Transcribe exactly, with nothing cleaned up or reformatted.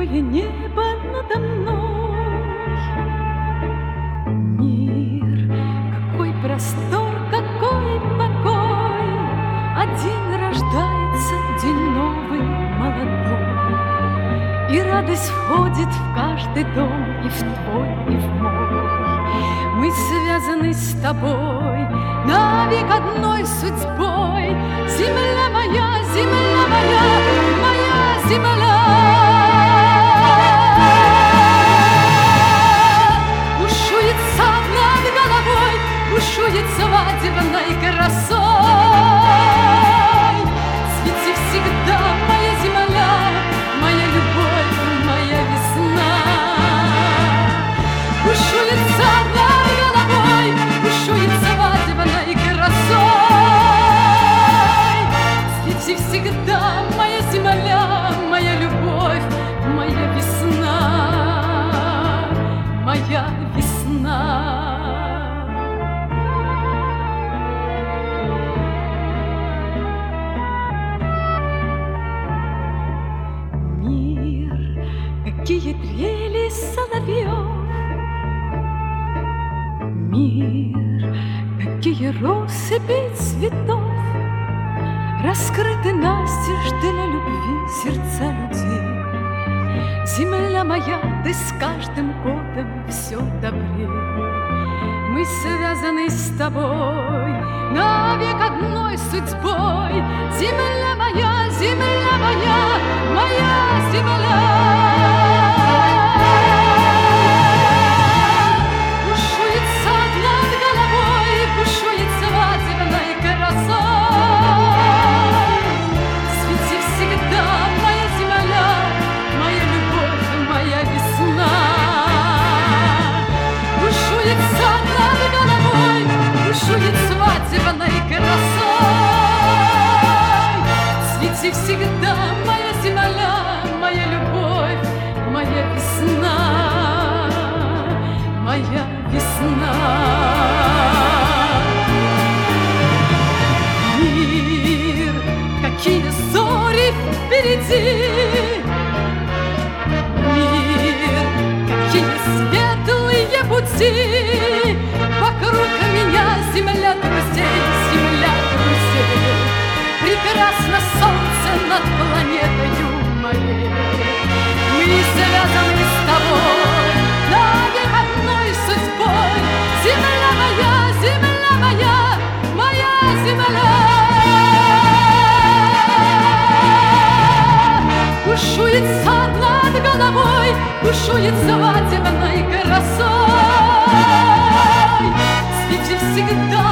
или небо надо мной. Мир, какой простор, какой покой. Один рождается день новый, молодой, и радость входит в каждый дом, и в твой, и в мой. Мы связаны с тобой навек одной судьбой. Земля моя, земля моя, моя земля. Бушуется над головой, бушует свадебной красой. Цвети всегда, моя земля, моя любовь, моя весна. Бушуется над головой, бушует свадебной красой. Цвети всегда, моя земля, моя любовь, моя весна, моя весна. Мир, какие трели соловьев. Мир, какие россыпи цветов раскрыты настежь для любви сердца людей. Земля моя, ты с каждым годом все добрее. Мы связаны с тобой навек одной судьбой. Земля моя, земля моя, моя земля. Бушует свадебной красой. Цвети всегда, моя земля, моя любовь, моя весна, моя весна. Мир, какие зори впереди. Мир, какие светлые пути. Вокруг меня земля друзей, земля друзей. Прекрасно солнце над планетою моей. Мы связаны с тобой навек одной судьбой. Земля моя, земля моя, моя земля. Бушует сад над головой, бушует свадебной красой. Цвети всегда,